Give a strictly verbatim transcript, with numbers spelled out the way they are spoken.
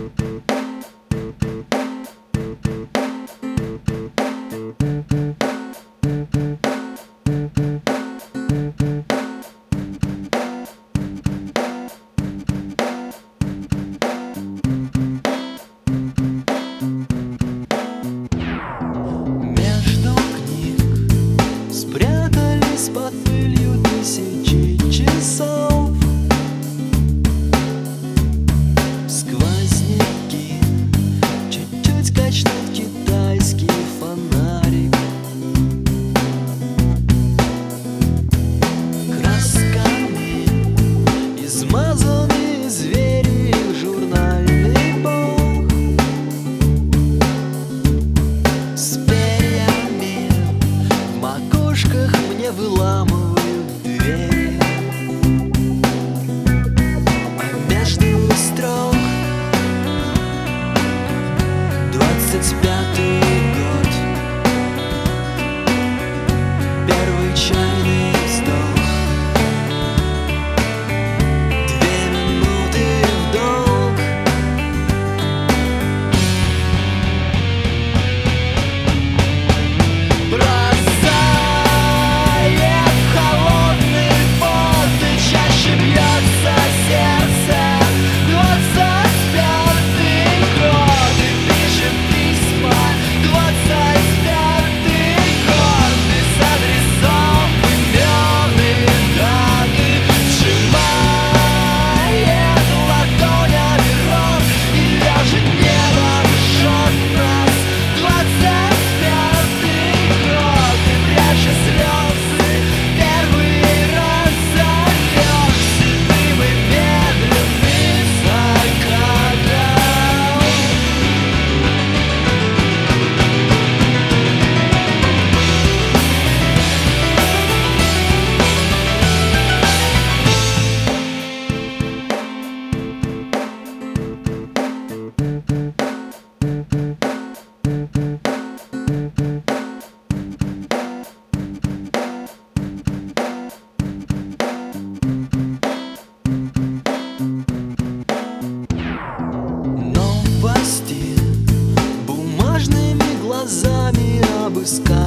Между книг спрятались под пылью тысячи часов. Сквозняки чуть-чуть качнут китайский фонарик. Красками измазаны звери, журнальный бог с перьями в макушках мне выламывают двери. А между строк двадцать пятый год, первый чайный вздох, две минуты в долг. Бросает холодный пот, и чаще бьется сердце. Двадцать пятый год, и пишет письма. Двадцать пятый год, без адресов, имен и даты. Сжимает ладонь оберон, и ляжет небо жжет нас. Двадцать пятый год, и пряча слезы, первый раз зовет седым и медленным закатом. Новости бумажными глазами обыскать.